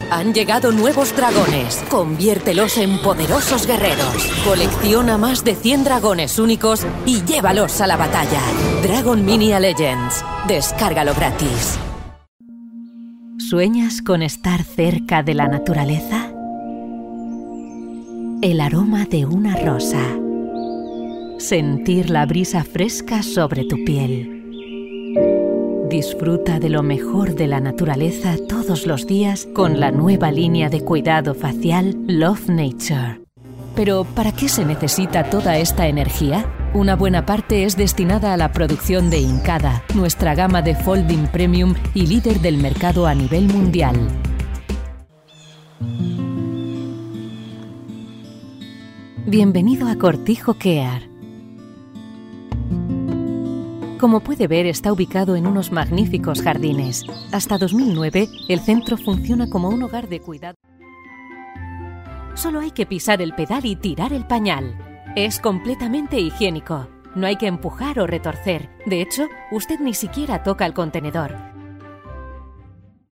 Han llegado nuevos dragones. Conviértelos en poderosos guerreros. Colecciona más de 100 dragones únicos y llévalos a la batalla. Dragon Mini Legends. Descárgalo gratis. ¿Sueñas con estar cerca de la naturaleza? El aroma de una rosa. Sentir la brisa fresca sobre tu piel. Disfruta de lo mejor de la naturaleza todos los días con la nueva línea de cuidado facial Love Nature. Pero, ¿para qué se necesita toda esta energía? Una buena parte es destinada a la producción de Incada, nuestra gama de folding premium y líder del mercado a nivel mundial. Bienvenido a Cortijo Care. Como puede ver, está ubicado en unos magníficos jardines. Hasta 2009, el centro funciona como un hogar de cuidado. Solo hay que pisar el pedal y tirar el pañal. Es completamente higiénico. No hay que empujar o retorcer. De hecho, usted ni siquiera toca el contenedor.